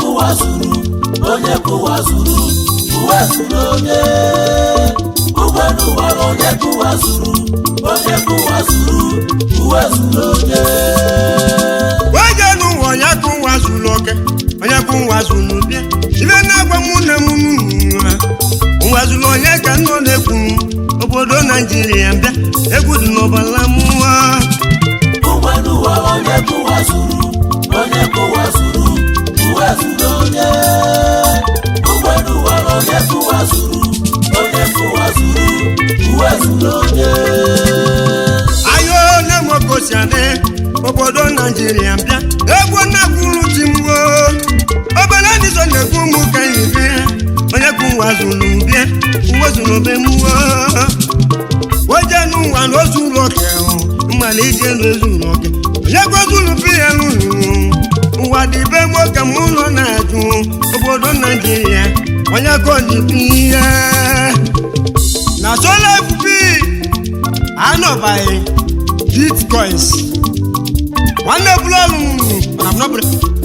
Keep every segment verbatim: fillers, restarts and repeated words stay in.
kụwazuru onye kụwazuru uwe zuru onye ụgbọelu wara onye kụwazuru onye kụwazuru uwe zuru onye wejenu onye kụwazuru oke onye kụwazuru bịa ibe na-agwa mụ na mụ nwazuru onye ka nọ na-ekwu obodo Naijiria bịa egwu dị n'ọbala mmụọ ụgbọelu wara onye kụwazuru onye kụwazuru uwe zuru onye ụgbọelu wara onye kụwazuru onye kụwazuru uwe zuru onye ayo na-emokosi adị obodo Naijiria bịa egwu na-akwụrụ chi mgbo obere ndị so na-ekwu ụmụ ka ibe onye kụwazuru bịa uwe zuru obe mmụọ wejenu ụwa na ozu ụlọ oke mmalị ije n'ezu ụlọ oke onye gwazuru bịa n'ụlọ ụwa dị be nwoke m ụlọ na-ajụ obodo Naijiria onye kọjibi ihe na sola ebubi anọbaghị bitcoins nwanne bụrụ ọrụ mana nọbụrụ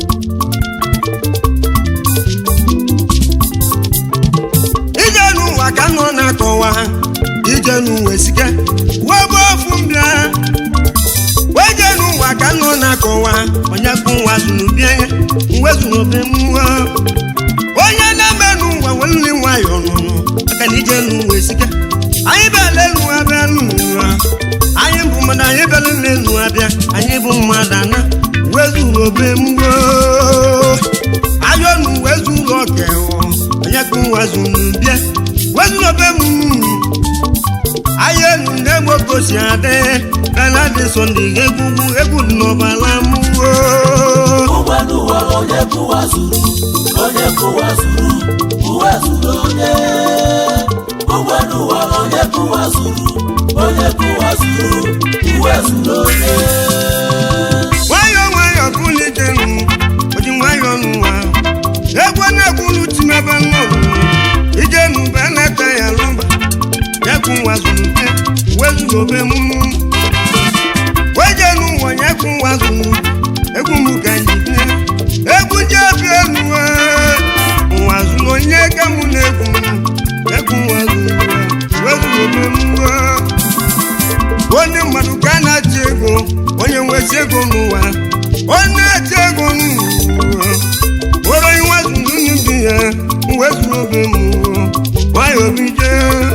ije n'ụwa ka nọ na-akọwa ije n'ụwa esike webe ofu mbịa weje n'ụwa ka nọ na-akọwa onye kụwazuru bịa ya mwezuru obe mmụọ onye na-eme n'ụwa nwere nwayọ nụnụ maka na ije n'ụwa esike anyị bịala elu abịa n'ụwa anyị bụ mmadụ anyị bịala n'elu abịa anyị bụ mmadụ ana wezuru obe mmụọ ayọ n'ụwa ezuru oke onye kụwazuru bịa wezuru obe mmụọ anyị elu na-egbokosi adị bela dị sọnde egwu egwu dị n'ọbala mmụọ ụgbọelu wara onye kụwazuru onye kụwazuru uwe zuru onye ụgbọelu wara onye kụwazuru onye kụwazuru uwe zuru onye nwayọ nwayọ bulitenu oji nwayọ n'ụwa egwu na-ekwuru timebe nnọrụ ijenu be na-ete ya lụba ya kụwazuru bịa wezuru obe mmụọ wejenu onye kụwazuru egwu m ka njide egwu jebi elu nwazuru onye ka mụ na-egwu egwu nwazuru wezuru obe mmụọ onye mmadụ ka na-achị ego onye nwezi ego n'ụwa onye na-achị ego n'ụwa were nwazuru n'ubi ya wezuru obe mmụọ nwayọ bije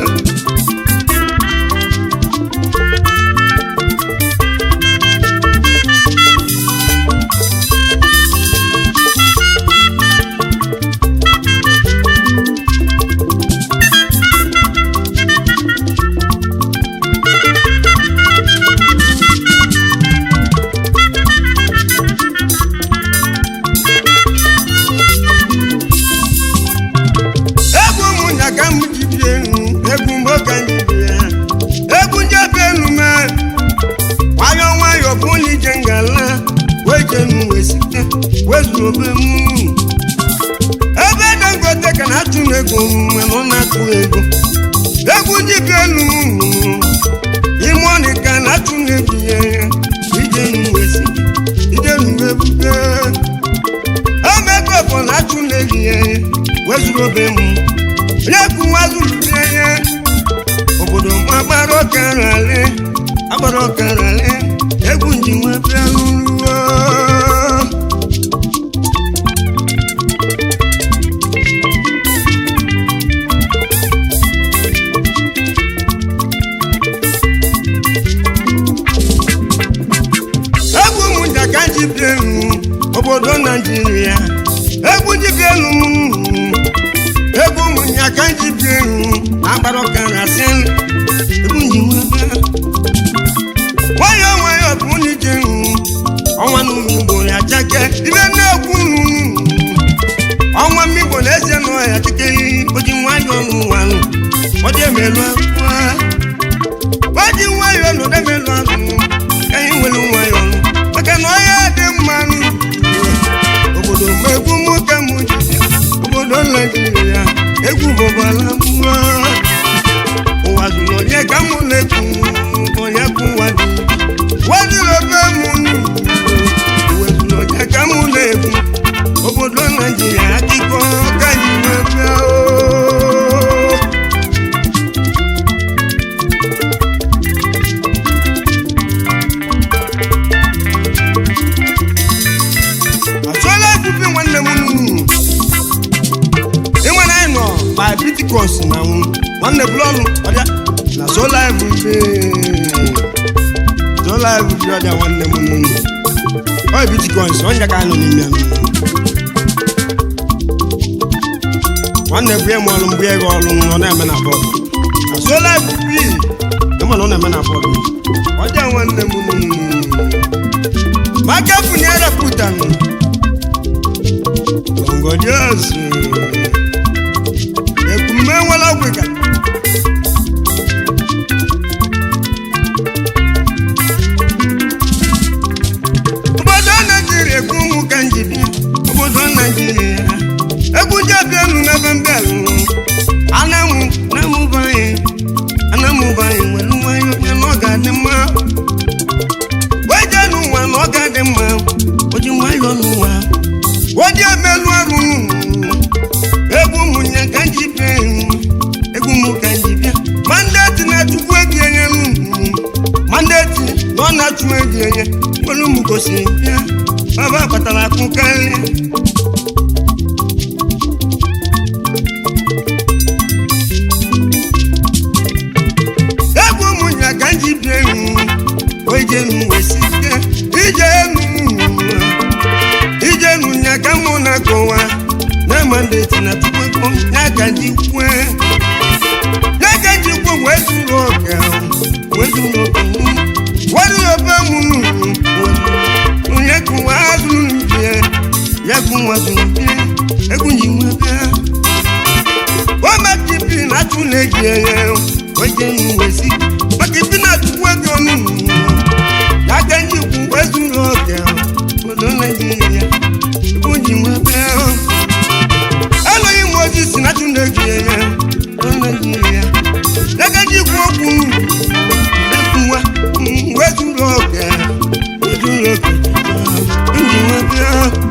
ebe Dangote ka na-atụ ego mana ọ na-atụ ego egwu jibi elu ime ọnị ka na-atụ ego ya ije n'uwe si ije n'uwe bute emekọpọ na-atụ ego ya wezuru obe m onye kụwazuru bịa ya obodo m agbara ọkarale agbara ọkarale egwu nji nwe bịa n'ụlọ obodo Naijiria egwu jibi elu egwu ụmụnya ka jibi elu na-agbara ọkara si egwu njiwebe nwayọ nwayọ bụ n'ije ọnwa n'Igbo ya chake ibe na-ekwu ọnwa mmigbo na-eze n'ọhịa chikeri oji nwayọ n'ụwa ọdị emelu akwa oji nwayọ n'ọdemelu akụ ka anyị nwere nwayọ maka na ọhịa dị mmanụ obodo megwu nwoke m ji obodo Naijiria egwu bụbala mmụọ ụwa zuru onye ka mụ na-ekwu onye kụwa dị waziri obe m uwe zuru onye ka mụ na-ekwu obodo Naijiria akụkọ ka anyị nwebịa achọla ebubi nwanne m ịnwere anyị nọ by Pentecost na nwanne bụrụ ọrụ ọdịa na sola ebubi sola ebubi ọdịa nwanne m ọ Pentecost onye ka anọ n'ime nwanne bụ eme ọrụ mgbe ego ọrụ ọ na-eme na bọọdụ na sola ebubi ịma na ọ na-eme na bọọdụ ọdịa nwanne m maka efunyere putanụ Bongo Dios ekume nwere ọgwụga obodo Naijiria egwu ụmụ ka njibi obodo Naijiria egwu jebi elu n'ebe mbelu anamụ namụbanyị anamụbanyị nwere nwanyị onye na ọ ga-adị mma weje n'ụwa na ọ ga-adị mma oji nwayọ n'ụwa wodi emelu arụ egwu ụmụnye ka njibe egwu ụmụ ka njibia mandeti na-achụkwu egi enye mandeti na ọ na-achụ egi enye nwere ụmụ gosi bịa baba kpatara akụ karịa egwu ụmụnye ka njibe oje n'uwe site ije enu ije nunya ka mụ na-akọwa na mandeti na tukwekọ ya ka njikwe ya ka njikwe wee zuru oke wee zuru oke wari obe mụnụ onye kụwa azụrụ mbie ya kụwa zuru mbie egwu nyiwe bịa omekipi na-atụla egi enye oje n'uwe si maka ipi na-atụkwu ego ọnụ ya ka njikwe wee zuru oke obodo Naijiria onye nwebe alụghị m ozi si na Chineke ya Naijiria na-ekejikwu okwu ekwuwa wee zuru oke zuru oke ndị nwebe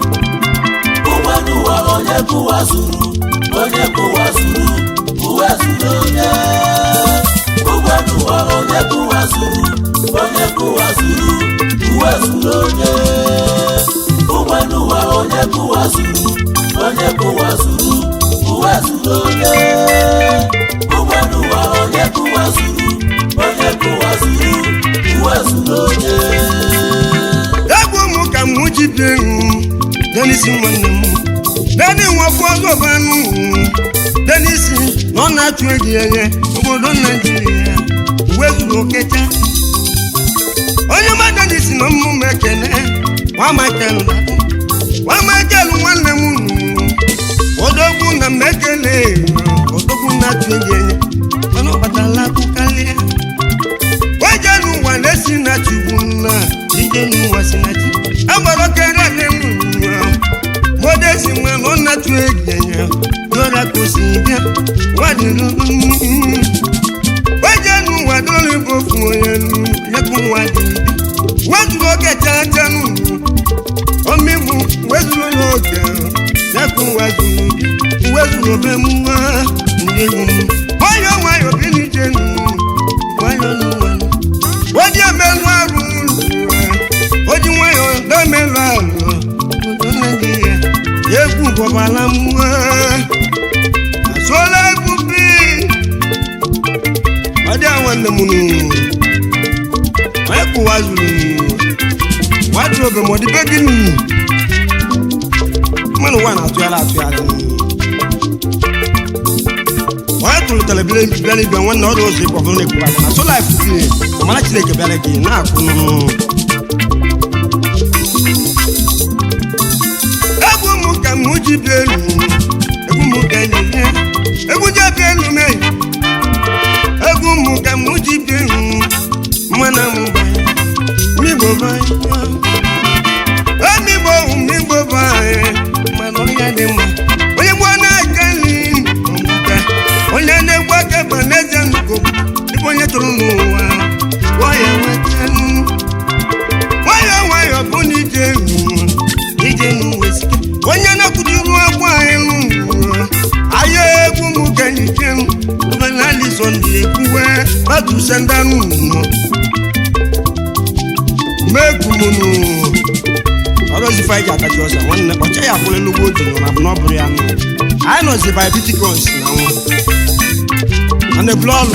ụwa onye kụwa zuru onye kụwa zuru uwe zuru onye ụwa onye kụwa zuru onye kụwa zuru uwe zuru onye ụwa onye kụwa zuru onye kụwa zuru uwe zuru onye ụwa onye kụwa zuru onye kụwa zuru uwe zuru onye egwu m ka m jibe denisi nwanne m deni nwafọ ọzọbanụ denisi na ọ na-achụ egi enye obodo Naijiria uwe zuru okecha onye ma denisi na mmụme ekene nwa Michael nwa Michael nwanne m odogwu na mmekele odogwu na-achụ egi enye mana ọ kpatara akụ karịa weje n'ụwa na-esi na chugbu na ije n'ụwa si na chi agbara kere n'elu modesi nwa na ọ na-achụ egi enye dọra kosi bịa wadịrụ weje n'ụwa dọrọ ibo ofu onye nyekwu nwa dị wezuru oge chacha omigbu wezuru n'oge nyekwu nwa zuru bịa wezuru obe mwa ndị egwu nwayọ nwayọ bi n'ije nwayọ n'ụwa oji emelu arụ oji nwayọ na-emelu arụ obodo Naijiria egwu bọbala mwa asụọla egwu bi ọ dị nwanne m onye kụwa zuru wadrobe ma ọ dịbe gịnị mmanụ nwa na-atụgharị atụgharị onye tụlụtara bịara ibia nwanne ọrụ ụzọ ịkwa ọhụrụ na-ekwuwa aka na sola ifuzi ọmara Chineke bịara gị na-akwụ egwu m ka m ji bịa elu egwu m ka nye egwu ji bịa elu mee egwu m ka m ji bịa elu mmanụ m migbo banyị emigbo migbo banyị mana onye dị mma onye gbuo na-aga nri ọmụta onye na-egbu aka ba n'ezie nnukwu ebe onye tụrụ n'ụwa waya nweta nwayọ nwayọ bụ na ije ije n'uwe sike onye na-akwụ batu sendanu mekumunu orozi fight ataki osa wanne oche ya kule lugo di no na no buru ya no I know the diabeticons na won and the blood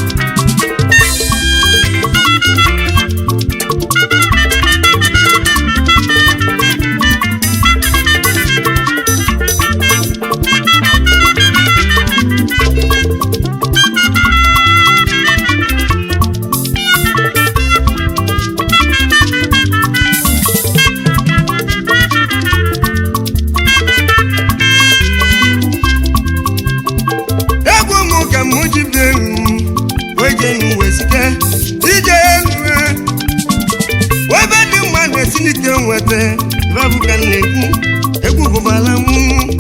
wete babu kan legu egu bobala mu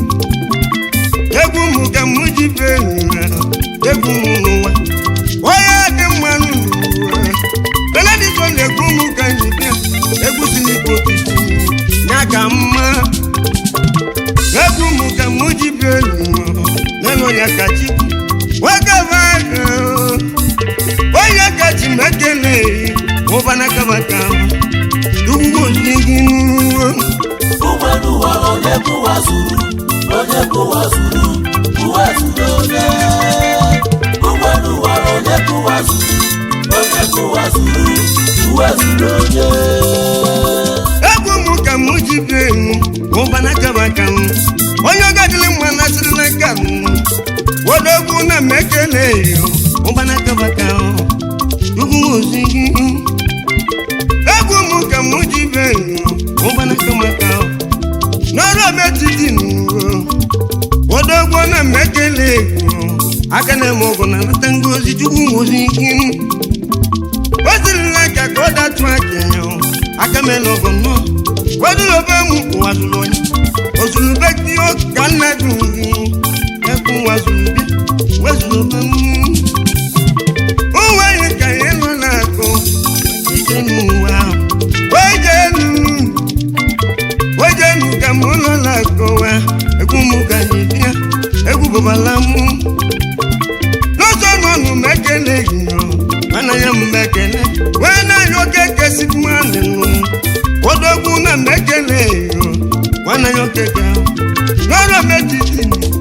egu mu kan mujibe egu mu wa oya de manu bela di so legu mu kan jibe egu sini ko tu nyaka ma egu mu kan mujibe nano yakachi waka vaka oya kachi mekele obana kabaka Dungo niginu Umanu wa oneku wa zuru Oneku wa zuru Uwa zuru ne Umanu wa oneku wa zuru Oneku wa zuru Uwa zuru ne Egu muka mujibe Mbana kabaka Onyo gadili mwana sirinaka Wodogu na mekele Mbana kabaka Dungo niginu Muka mujibe Mbana kamaka Noro metidinu Wodogwa na mekele Akane mogo na natangozi Jugu muziki Wazilaka koda twake Akame logo no Wadulobe muku wazuloni Wazulubeki o kanaduni Eku wazulubi Wazulobe mu Uwe yika yelo lako Wajenu wa Wajenu Wajenu kamulo lako wa Egu muka jibia Egu babalamu Noso nonu mekele yo Wana ya mbekele Wana yo keke sikmane no Wodogu na mekele yo Wana yo keke Noro metitini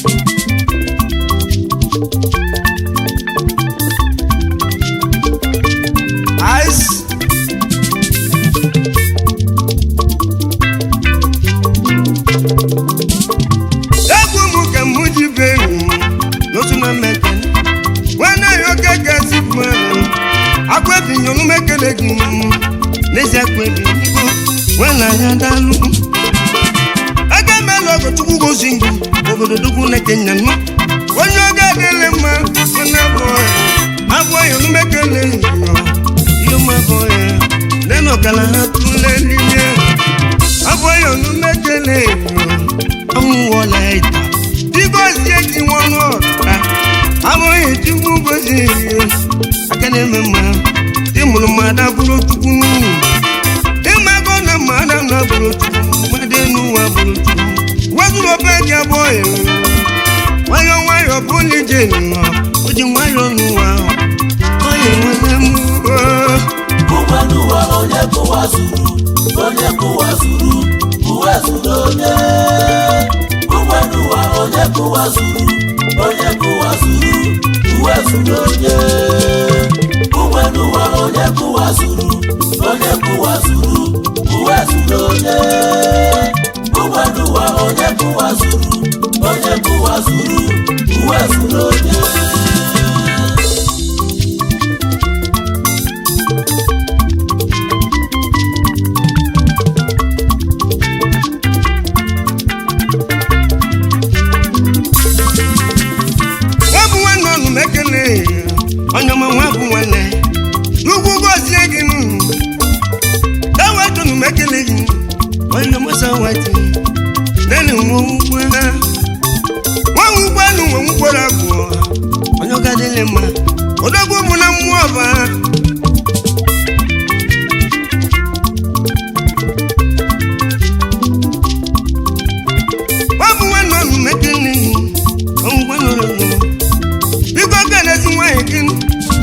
Ice Akwebi nyonu mekele gi Nezi akwebi nigo Wena ya dalu Aga melogo chuku gozingi Ogodo dugu na Kenya no Onyo gadele ma Wena boy Aboy nyonu mekele yo Yo ma boy Neno kala hatule liye Aboy nyonu mekele yo Amu wola ita Digo siye ki wano Aboy chuku gozingi Akane mama Dimulu mada buru tukunu Dimago na mada na buru tukunu Madenu wa buru tukunu Wazuro peja boy Wayo wayo puli jenu Uji wayo nuwa Oye wanemu Umanu wa oneku wa zuru Oneku wa zuru Uwe zuru ne Umanu wa oneku wa zuru Oneku wa zuru Uwe zuru ne Umanu wa oneku wa zuru Oneku wa zuru Uwe zuru ne Umanu wa oneku wa zuru Oneku wa zuru Uwe zuru ne Onyama wabu wane Lugu gozi eginu Dawa tunu mekele ginu Onyama sawati Nene mwukwana Mwukwanu mwukwara kuwa Onyoga dilema Odogu muna mwaba Wabu wane mekele ginu Mwukwanu rogo Biko kene zimwa eginu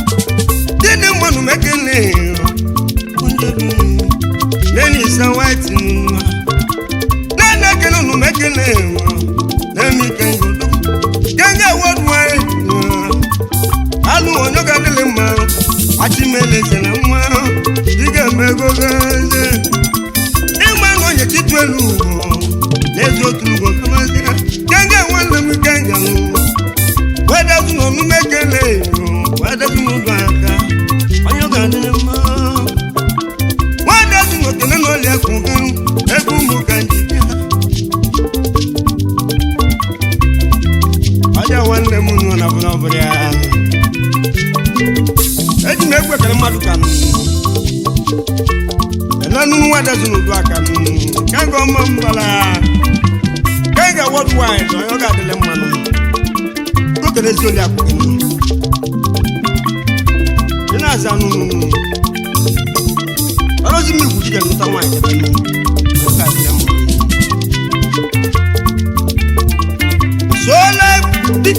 no mekele wada no baka onyo ga de ma wada no tele no le ku egu mu kanji aja wanne mu no na buna bria eji megwe kale madu kanu nanu wada no do aka kango mambala kanga what wine onyo ga de le manu kere zoli akụkụ ị na-aza nụnụ ọrụzi m igwu jide nụta nwaanyị ebe nụ ụka dịrị mma sola dị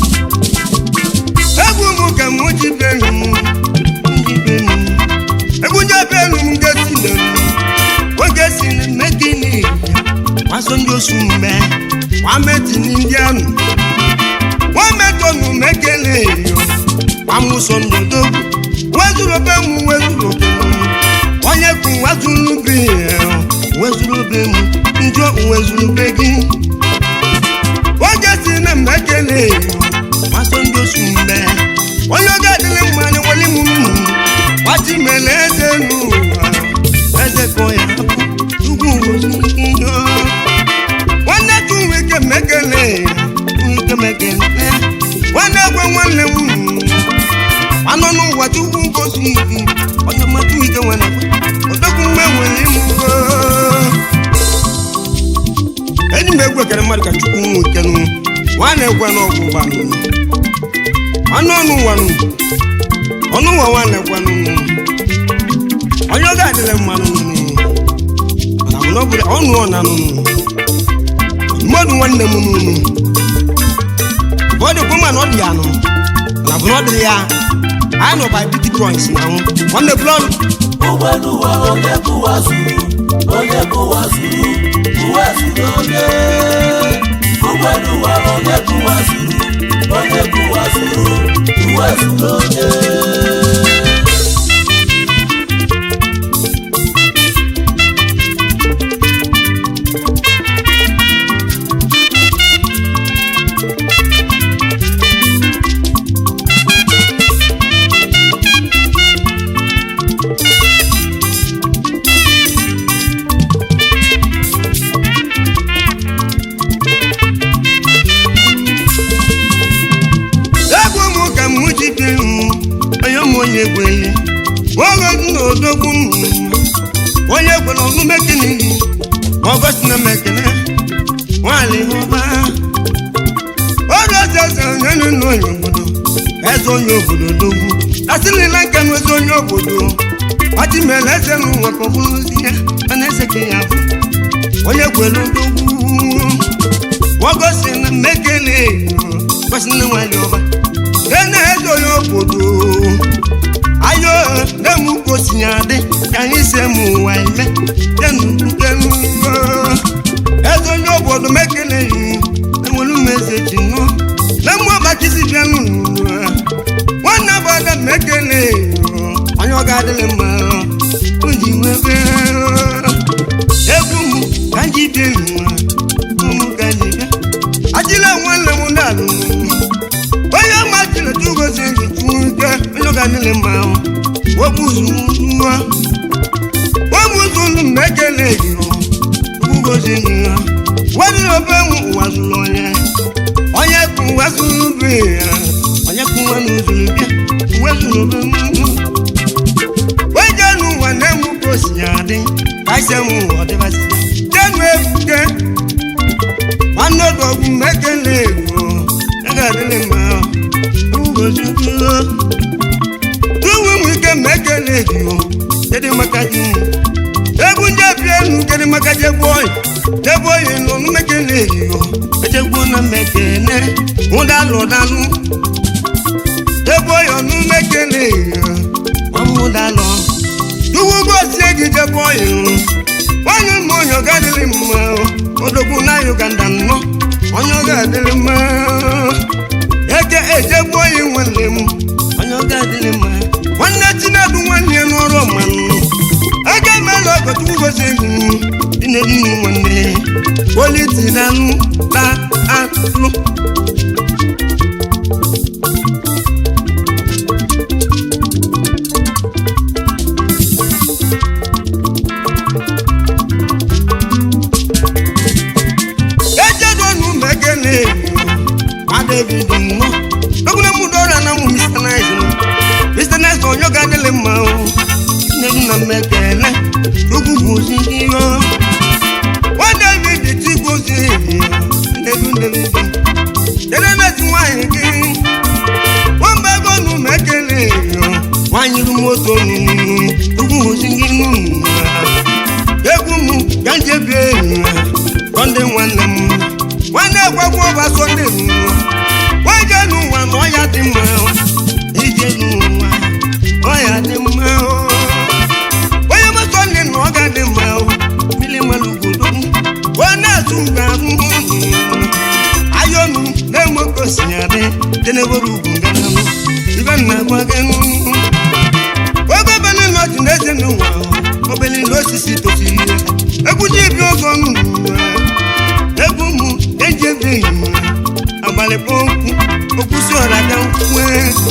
egwu m ka m ji benu m ji benu egwu nje benu m gesi nenu oge si na mekini waso ndị osu mgbe wameti ndị anụ wametonu mekele yo amuso ndodo wezuro be mu wezuro be mu onye ku wazuru be wezuro be mu njo wezuro be gi oje si na mekele yo maso ndo sumbe onye ga dile mani wali mu wati meleze nu eze ko ya tugu yo wana tu weke mekele mekele wana gwe nwanne m anọ n'ụwa tupu ngozi ihu onye mmadụ ike nwanne odogwu mgbe nwere imu enyi m egwe kere mmadụ ka chukwu nwe ike nụ nwanne gwe n'ọgwụ gbanụ anụ ọnụ ụwa nụ ọnụ ụwa nwanne gwe nụ onye ọ ga-adịle mmanụ nụ ọnụ ọ na nụ mmadụ nwanne m nụ body woman not ya no na blood ya I know by bitcoins now on the blood ogwenu wa onye kuwa zuru onye kuwa zuru kuwa zuru onye ogwenu wa onye kuwa zuru onye kuwa zuru kuwa zuru onye onye gwele wogo no dogu onye gwele onu mekini ogos na mekene wale hoba odo sese nenu no yobodo ezo yobodo dogu asili na kanu ezo yobodo ati meleze nu wako bulusia anese ke yafu onye gwele dogu wogos na mekele ogos na wale hoba ene ezo yobodo ayo demu ko sinyade kan se mu wa ime denu denu ezo yo bodo mekele yi enwolu message no lemu ba kisi bianu wana bodo mekele ayo ga dele ma unji webe egumu kanji benu mu kanji ajile wale mu dalu oya ma tile tugo zingi tuge oyo ga dele ma wobuzu nwa wobuzu mekele yi ugozi nwa wadi obe mu wazulu onye onye ku wazulu be onye ku wanu zulu bia wazulu be mu wejanu wane mu kosiade kaise mu odebasi tenu ebuke wano dogu mekele yi aga dele ma ugozi nwa tuwe mwike mekele yi Kedi makaji Ebu nje pienu kedi makaji boy Eboy no mekele yo Eje gona mekene Unda lo danu Eboy no mekele yo Amuda lo Duwu go segi je boy Wanu monyo gadili ma Odogu na Uganda no Onyo gadili ma Eke eje boy wale mu Onyo gadili ma Wana tina du wanye no roman Aga melo go tugo sengu Ine dinu wane Woli tina nu La anu David no oguna mudora na mu Mister Nice no Mister Nice on yo ga dele ma o ne na mekele ogu buzi yo wa David ti gozi ne du ne du dele na ti wa yin wa ba go nu mekele yo wa yin moto nu ogu buzi nu egu mu ganje be konde wanam wana gwa gwa ba sonde nu waje nu wa no ya ti ma ije nu wa o ya ti ma o oya ma sonde no ga ti ma o mili malugodo wana tunga ayonu ne mo ko siade tene boru gunga nu iban na gwa genu o ga bele no ti ne nu wa o bele lo sisi to ti eguji bi ogonu egumu ejebe abale ponku okusi ora dan we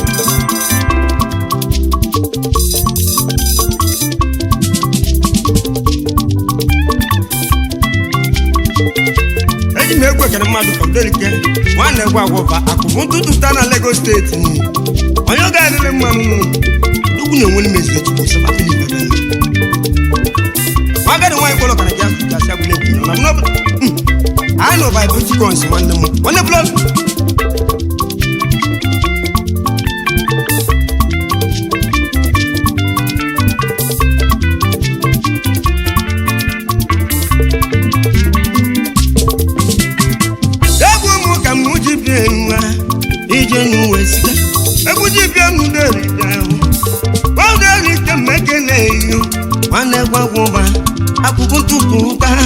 eji me gwe kere madu ko delike wan na gwa agwofa akufun tutu ta na Lagos State ni oyo ga ile manu dugu ne woni message ko sama fili baba ni waga de wan ko lo kana jasu jasu abule ku na no I know by beauty guns one them one the blood Ebu mu ka muji bienwa ije nu wesika ebu ji bienu deri down wa deri ke mekele yo wane gwa gwa akuku tupu ka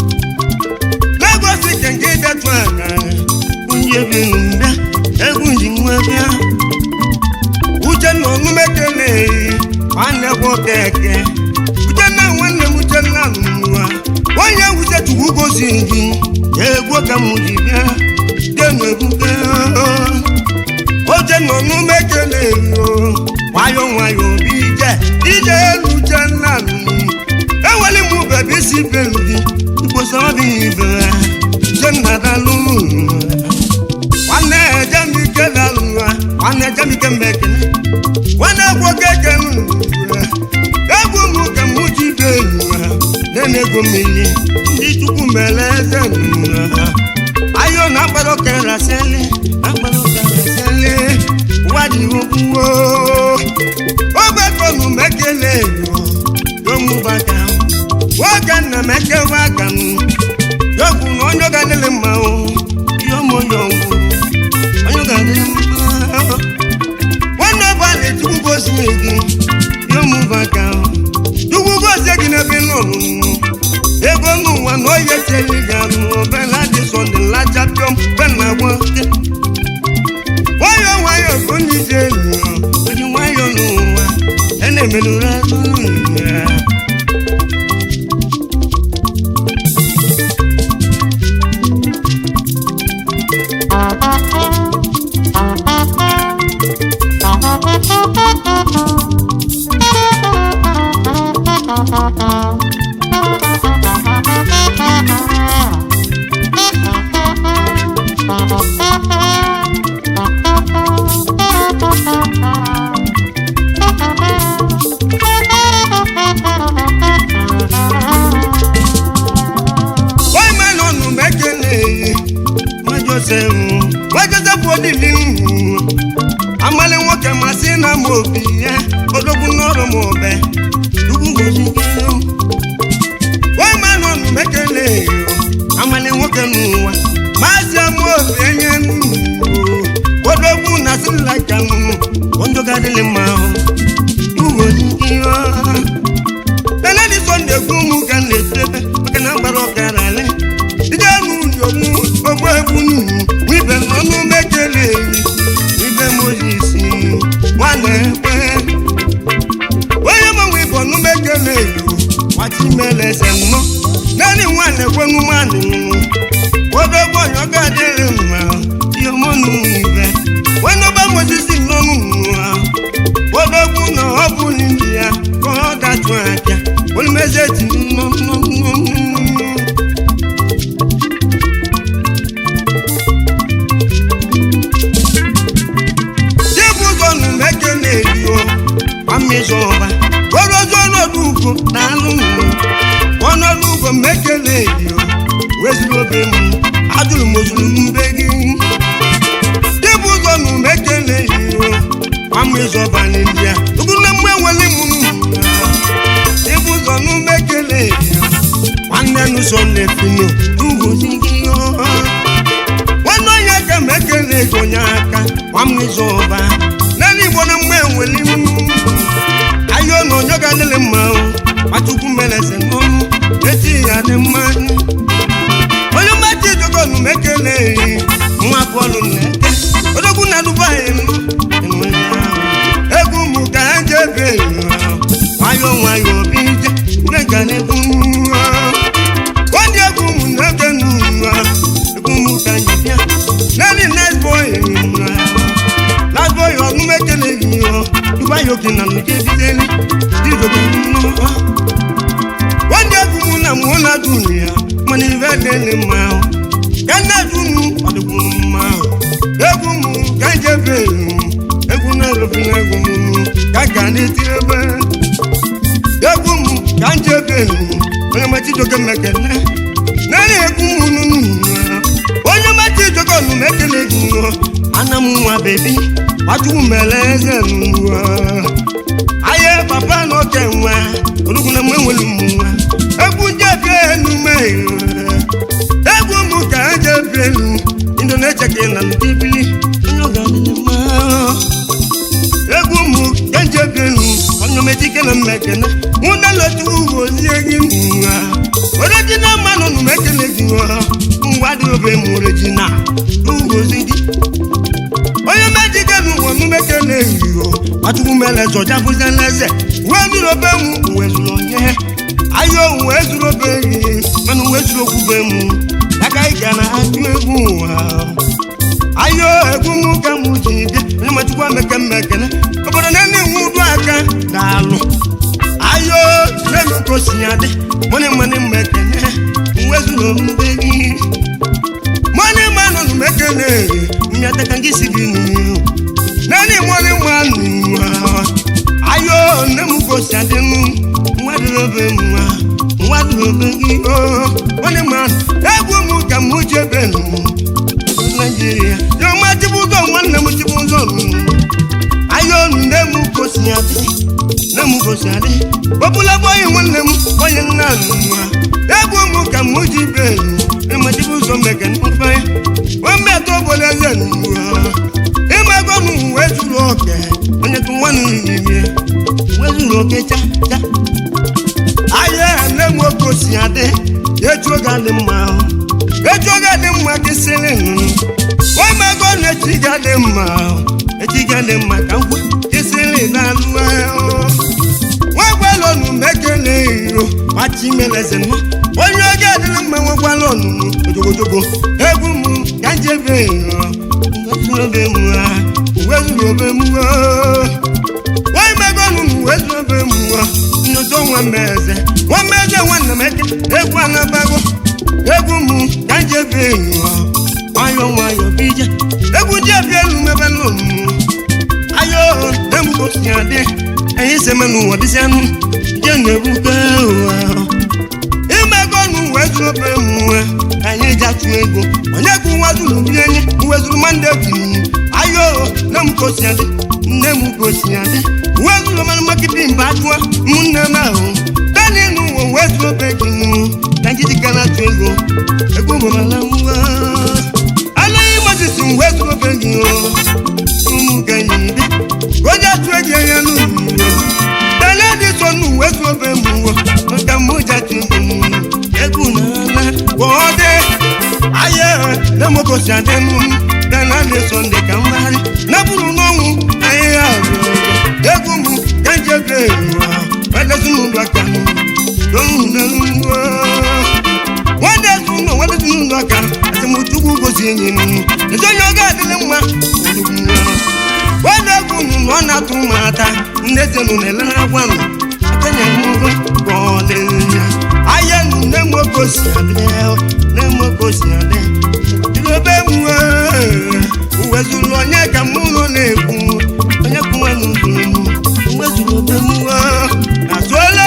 Lagos can get that one. Unye binda, egunji mwabia. Uja no numekele, wane woteke. Uja na wane uja na nwa. Wanya uja tugugo zingi, egwa kamujibia. Dene buke. Uja no numekele yo. Wayo wayo bije, ije uja na nwa. Ewali mu baby si belugi. Iposa bibe jenna dalu wane jami kedalu wane jami kembekene wane kwokekenu egu mu kemuji belu nene gomili ndi tuku meleze ayo na baro kera sele na baro kera sele wadi obuwo ogbe konu mekele yo yo mu baka waga na meke waga yoku no nyoga nele mao yo mo yongu nyoga nele mao wana bale tugo sigi yo mu baga tugo sigi na beno ego nu wa no ye teli ga no bela di son de la champion bena wa wayo wayo kuni jeni kuni wayo no wa ene melura dunia amale nwoke masị na m obi ya odogwu n'ọrụ m obe wema nọ mekele amale nwoke n'ụwa maazị amobi enye odogwu na silaka m ondogadịlị mma eledi sonde gwumu ka na-etebe maka na mgbara ọgarale ije n'ụlọ ogbo egwu n'ugwu wibe n'ọnụ mekele Moses wane pe oye mo wi bonu mekele yo wati mele se no nani wane kwenu manu odogbo yo ga de ma yo mo nu ibe weno ba Moses ụzọ banye ndị ya ugwu na mgbe nwere mụnụ ịbụ ụzọ n'umekele nwanne n'ụzọ na-efino ugozi gị nwanne onye aka ma ekele ego nye aka nwamnụzọ ọba n'elu igbo na mgbe nwere mụnụ ayo na onye ga adịrị mma Machukwu meleze n'ọnụ echi ya dị mma onye mmachi jogonu mekele nwa bọọlụ na-eke odogwu na Dubai egwu mụ ka ha ji ebe nwayọ nwayọ bije nega n'egwu wadị egwu mụ na-ege n'ụwa egwu mụ ka anyị bịa nani nice boy nice boy ọnụ mekele gị Dubai oke na nụje bideli didogonu wanda gumu na mwana dunia mani vele ni mao kana dunu adugumu mao egumu kanje velu eguna rofina gumu kagani tirebe egumu kanje velu onya mati doge mekene nani egumu nunu onya mati doge nu mekele gumu anamu wa baby watu meleze nuwa aye papa no kenwa oluguna mwenwelu muwa egwu jefe nume egwu mu ka jefe nu Indonesia ke na ndibili nyoga ni ma egwu mu ka jefe nu onyo mejike na mekene una lotu oziegi muwa orejina manu nu mekele giwa ngwadi obe mu orejina ugozidi onye mejike nu wonu mekele giwa Machukwu mele zoja buzeneze wenu obe mu wezulo nye ayo wezuro obe manu wezuro kube mu laka igana atu egwu ayo egwu mu ka mu jide onye Machukwu ameke mmekene obodo na ndị nwudu aka daalụ ayo nemi kosi ade mone mane mmekene wezuro mbe gị mone manu mmekene nyataka ngisi gị nani mone manu ayo nemu kosi ade mu nwadrobe mwa nwadrobe gị o mone manu egwu mu ka mu jebe nu Nigeria yo ma tibuzo nwanne mu tibuzo ayo nemu kosi ade nemu kosi ade popula boy nwanne mu boy nanu egwu mu ka mu jibe nu ma tibuzo meken ufa wa me to boleze nu ima gonu wezuru oke onye tu nwanu yimie wezuru oke cha cha aye nemu kosi ade ejo ga dị mma ejo ga dị mma kisele nu wa me gonu eji ga dị mma eji ga dị mma ka nkwa kisele na luwa wa gwalo nu mekele iro wachi meleze nu onye ga dị mma wa gwalo nu ojogojogo egwu mu ka njebe wezuru obe mu wezuru obe mu wa me gonu wezuru obe mu no do nwa meze nwa meze nwanne meke egwu anabago egwu mu ka njebe ayo ayo bije egwu jebe elu mebelu ayo dem ko siade ayi semenu odisianu je nebuka ime gonu wezuru obe mu ayi jatu ego onye ku wazuru bienye wezuru mandate ayo dem ko siade nem ko siade wezuru man makiti mbadwa munna ma o dani nu wezuru obe mu kanji kana twego ego mo malawa alayi mazisi wezuru obe mu umu kanyi goja twege yanu dani di sonu wezuru obe mu nka moja twego ego na wode aye nem ko siade mu dana le sonde kamari na buru nonu aye awo ego mu kanje be wala sunu bakanu don nanu wanda sunu wala sunu bakanu asimu tugu gosi nyinu nzo yoga dile mma wanda kunu nona tumata ndeze nu nela kwanu atanya mugo godenya aye nu nemo gosi ade nemo gosi ade dilobe mu uwezulu onye ka muno na-ekwu onye kuwa n'udunu uwezulu mu asola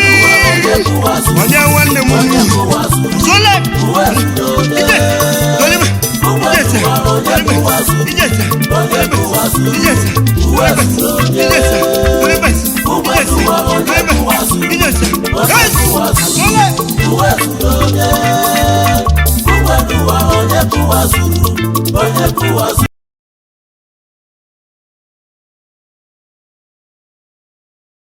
onye nwanne m asola ije dolima ije sa dolima ije sa dolima ije sa uwe zuru onye ụgbọ n'ụwa onye kụwa zuru onye kụwa zuru uwe zuru onye ụgbọ n'ụwa onye kụwa zuru